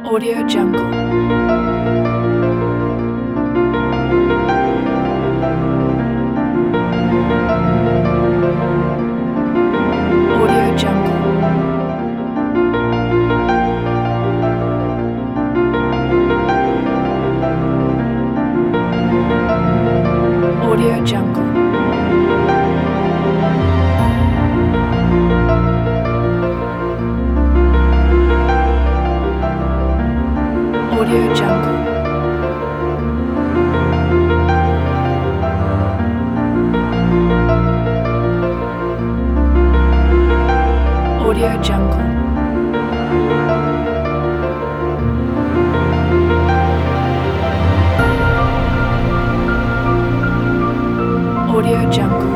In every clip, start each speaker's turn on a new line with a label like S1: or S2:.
S1: Audio Jungle. Audio Jungle. Audio Jungle. Audio Jungle. Audio Jungle. Audio Jungle.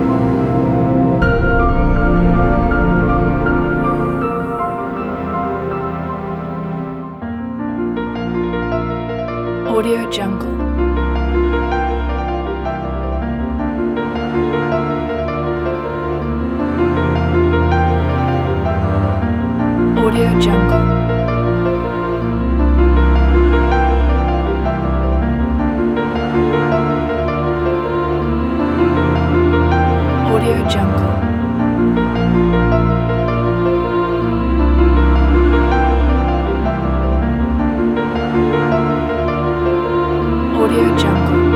S1: Audio Jungle. Audio Jungle. Audio Jungle. Audio Jungle.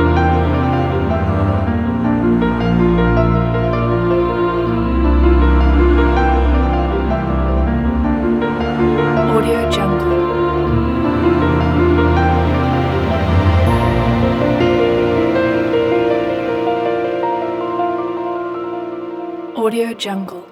S1: Audio Jungle. Audio Jungle.